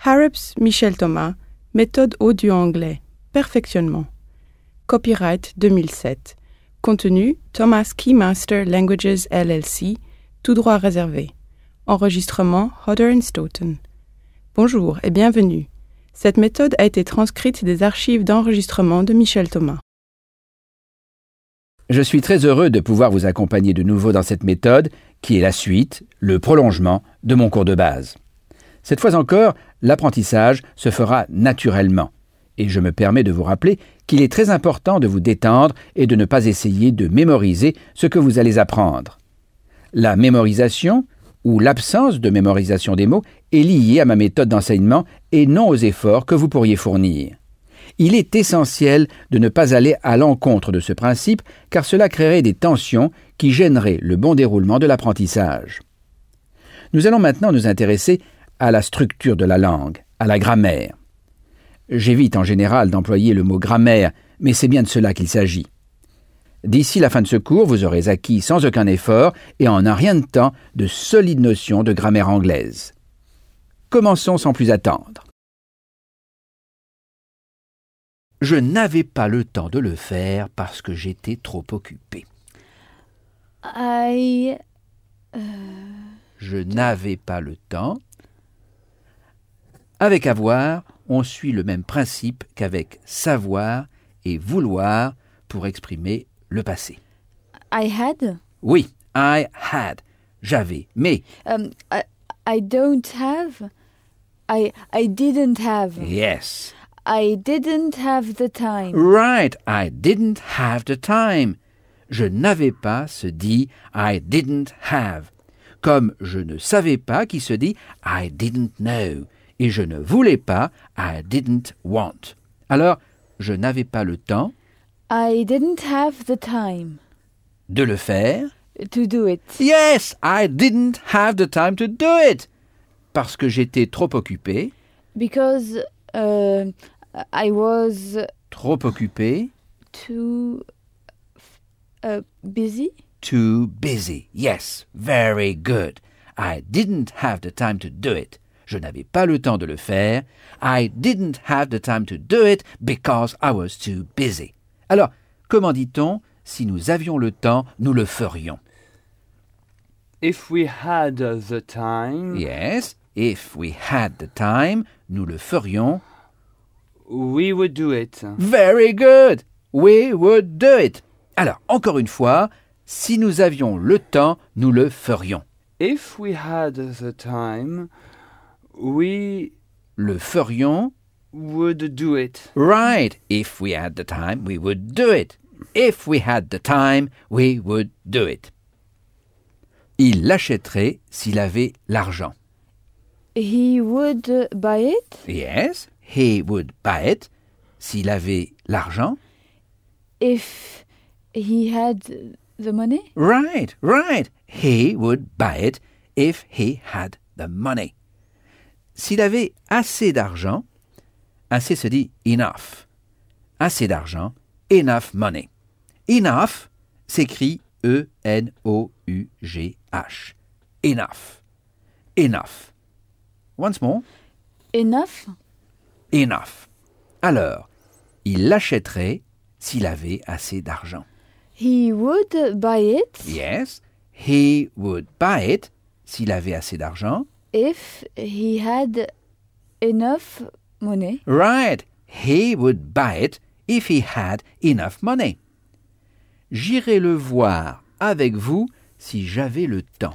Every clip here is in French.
Harrops, Michel Thomas, méthode audio-anglais, perfectionnement. Copyright 2007. Contenu Thomas Keymaster Languages LLC, tout droit réservé. Enregistrement Hodder & Stoughton. Bonjour et bienvenue. Cette méthode a été transcrite des archives d'enregistrement de Michel Thomas. Je suis très heureux de pouvoir vous accompagner de nouveau dans cette méthode qui est la suite, le prolongement de mon cours de base. Cette fois encore, l'apprentissage se fera naturellement et je me permets de vous rappeler qu'il est très important de vous détendre et de ne pas essayer de mémoriser ce que vous allez apprendre. La mémorisation ou l'absence de mémorisation des mots est liée à ma méthode d'enseignement et non aux efforts que vous pourriez fournir. Il est essentiel de ne pas aller à l'encontre de ce principe car cela créerait des tensions qui gêneraient le bon déroulement de l'apprentissage. Nous allons maintenant nous intéresser à la structure de la langue, à la grammaire. J'évite en général d'employer le mot grammaire, mais c'est bien de cela qu'il s'agit. D'ici la fin de ce cours, vous aurez acquis sans aucun effort et en un rien de temps de solides notions de grammaire anglaise. Commençons sans plus attendre. Je n'avais pas le temps de le faire parce que j'étais trop occupé. Je n'avais pas le temps. Avec avoir, on suit le même principe qu'avec savoir et vouloir pour exprimer le passé. I had. Oui, I had. J'avais, mais... I don't have. I didn't have. Yes. I didn't have the time. Right, I didn't have the time. Je n'avais pas se dit I didn't have. Comme je ne savais pas qui se dit I didn't know. Et je ne voulais pas I didn't want. Alors, je n'avais pas le temps I didn't have the time. De le faire. To do it. Yes, I didn't have the time to do it. Parce que j'étais trop occupé. Because I was Trop occupé. too busy. Too busy. Yes, very good. I didn't have the time to do it. Je n'avais pas le temps de le faire. I didn't have the time to do it because I was too busy. Alors, comment dit-on si nous avions le temps, nous le ferions? If we had the time, Yes, if we had the time, nous le ferions. we would do it. Very good. We would do it. Alors, encore une fois, si nous avions le temps, nous le ferions. If we had the time, we Le ferions. would do it. Right. If we had the time, we would do it. If we had the time, we would do it. Il l'achèterait s'il avait l'argent. He would buy it. Yes, he would buy it s'il avait l'argent. If he had the money. Right, right. He would buy it if he had the money. S'il avait assez d'argent, assez se dit enough. Assez d'argent, enough money. Enough s'écrit E-N-O-U-G-H. Enough. Enough. Once more. Enough. Enough. Alors, il l'achèterait s'il avait assez d'argent. He would buy it. Yes, he would buy it s'il avait assez d'argent. If he had enough money. Right, he would buy it if he had enough money. J'irai le voir avec vous si j'avais le temps.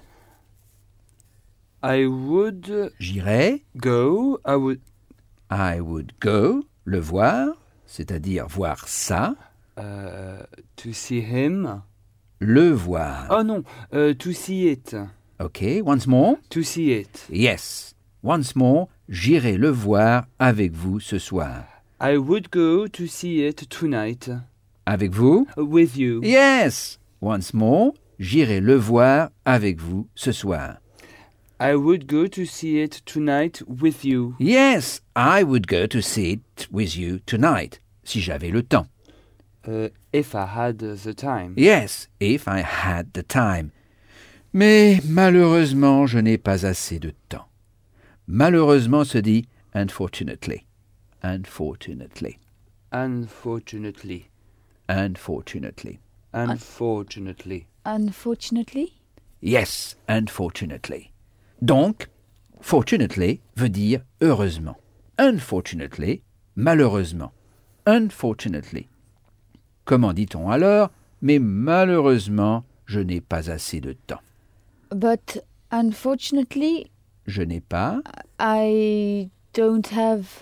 I would J'irai, go. I would go, le voir, c'est-à-dire voir ça, To see him. le voir. Oh non, to see it. Okay, once more. To see it. Yes, once more, j'irai le voir avec vous ce soir. I would go to see it tonight. Avec vous? With you. Yes, once more, j'irai le voir avec vous ce soir. I would go to see it tonight with you. Yes, I would go to see it with you tonight, si j'avais le temps. If I had the time. Yes, if I had the time. Mais malheureusement, je n'ai pas assez de temps. Malheureusement se dit Unfortunately. Unfortunately. Unfortunately. Unfortunately. Unfortunately. Unfortunately? Yes, unfortunately. Donc, fortunately veut dire heureusement. Unfortunately, malheureusement. Unfortunately. Comment dit-on alors? Mais malheureusement, je n'ai pas assez de temps. But unfortunately, Je n'ai pas. I don't have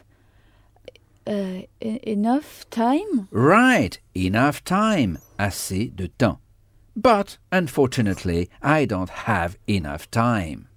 enough time. Right, enough time. Assez de temps. But unfortunately, I don't have enough time.